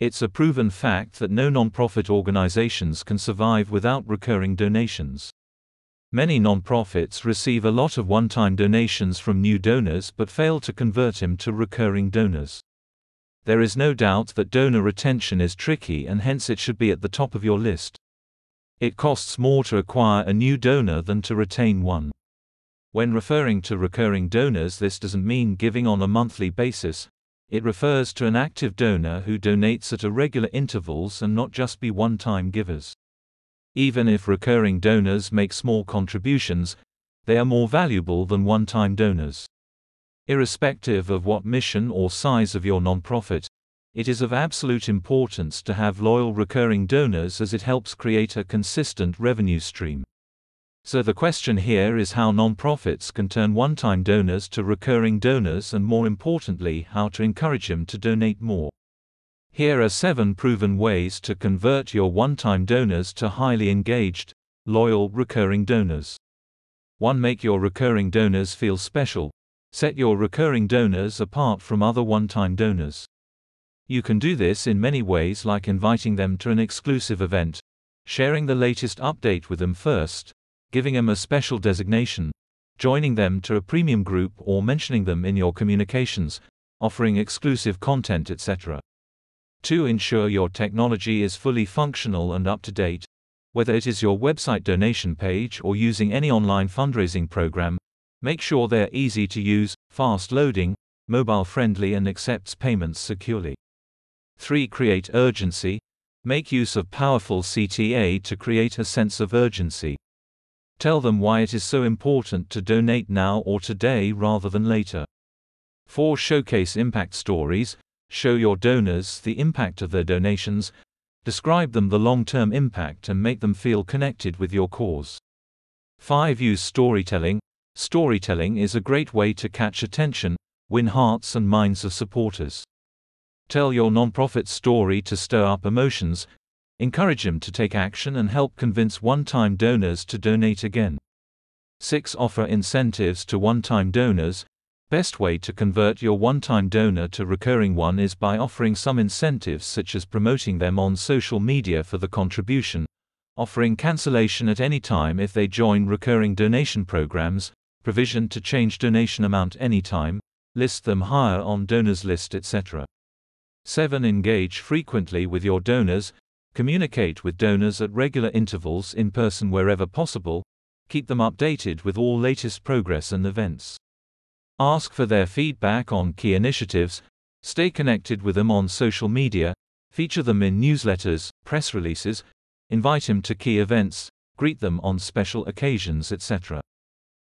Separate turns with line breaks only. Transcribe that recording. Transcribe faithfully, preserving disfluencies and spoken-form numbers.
It's a proven fact that no nonprofit organizations can survive without recurring donations. Many nonprofits receive a lot of one-time donations from new donors but fail to convert them to recurring donors. There is no doubt that donor retention is tricky, and hence it should be at the top of your list. It costs more to acquire a new donor than to retain one. When referring to recurring donors, this doesn't mean giving on a monthly basis. It refers to an active donor who donates at irregular intervals and not just be one-time givers. Even if recurring donors make small contributions, they are more valuable than one-time donors. Irrespective of what mission or size of your nonprofit, it is of absolute importance to have loyal recurring donors, as it helps create a consistent revenue stream. So the question here is how nonprofits can turn one-time donors to recurring donors, and more importantly, how to encourage them to donate more. Here are seven proven ways to convert your one-time donors to highly engaged, loyal recurring donors. one Make your recurring donors feel special. Set your recurring donors apart from other one-time donors. You can do this in many ways, like inviting them to an exclusive event, sharing the latest update with them first, giving them a special designation, joining them to a premium group, or mentioning them in your communications, offering exclusive content, et cetera. two Ensure your technology is fully functional and up to date. Whether it is your website donation page or using any online fundraising program, make sure they're easy to use, fast loading, mobile friendly, and accepts payments securely. three Create urgency. Make use of powerful C T A to create a sense of urgency. Tell them why it is so important to donate now or today rather than later. four Showcase impact stories. Show your donors the impact of their donations, describe them the long-term impact, and make them feel connected with your cause. five Use storytelling. Storytelling is a great way to catch attention, win hearts and minds of supporters. Tell your nonprofit story to stir up emotions, encourage them to take action, and help convince one-time donors to donate again. six Offer incentives to one-time donors. Best way to convert your one-time donor to recurring one is by offering some incentives, such as promoting them on social media for the contribution, offering cancellation at any time if they join recurring donation programs, provision to change donation amount anytime, list them higher on donors list, et cetera. seven Engage frequently with your donors. Communicate with donors at regular intervals in person wherever possible. Keep them updated with all latest progress and events. Ask for their feedback on key initiatives. Stay connected with them on social media. Feature them in newsletters, press releases. Invite them to key events. Greet them on special occasions, et cetera.